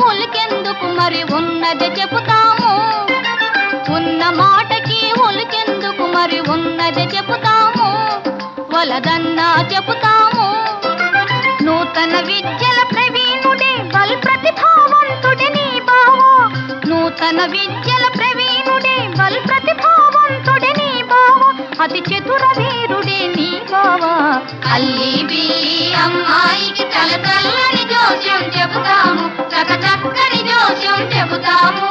ఒలికెందుకు మరి ఉన్నది చెబుతాము. ఉన్న మాటకి ఒలికెందుకు మరి ఉన్నది చెబుతాము. వలదన్నా చెబుతాము. నూతన విద్యల ప్రవీణుడే బల్ ప్రతిభావంతుడే నీ బావా. నూతన విద్యల ప్రవీణుడే బల్ ప్రతిభావంతుడే నీ బావా. అతి చతుర వీరుడే నీ బావా. అల్లి బిల్లి అమ్మాయికి తల తల్లని జోస్యం చెబుతాము. చక చక్కని జోస్యం చెబుతాము.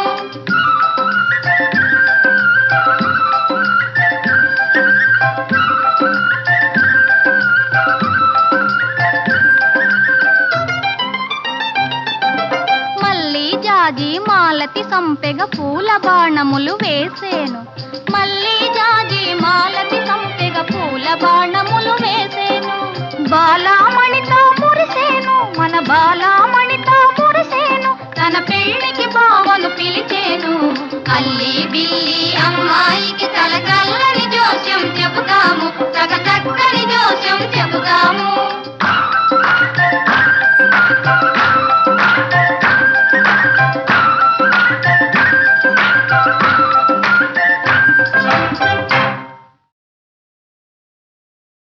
జాజి మాలతి సంపెగ పూల బాణములు వేసేను. మళ్ళీ జాజి మాలతి సంపెగ పూల బాణములు వేసేను. బాలామణితో మురిసేను, మన బాలామణితో మురిసేను. తన పెళ్లికి బావను పిలిచేను. అల్లి బిల్లి అమ్మాయికి తల కల్లని జోస్యం చెబుతాము. చక చక్కని జోస్యం చెబుతాము.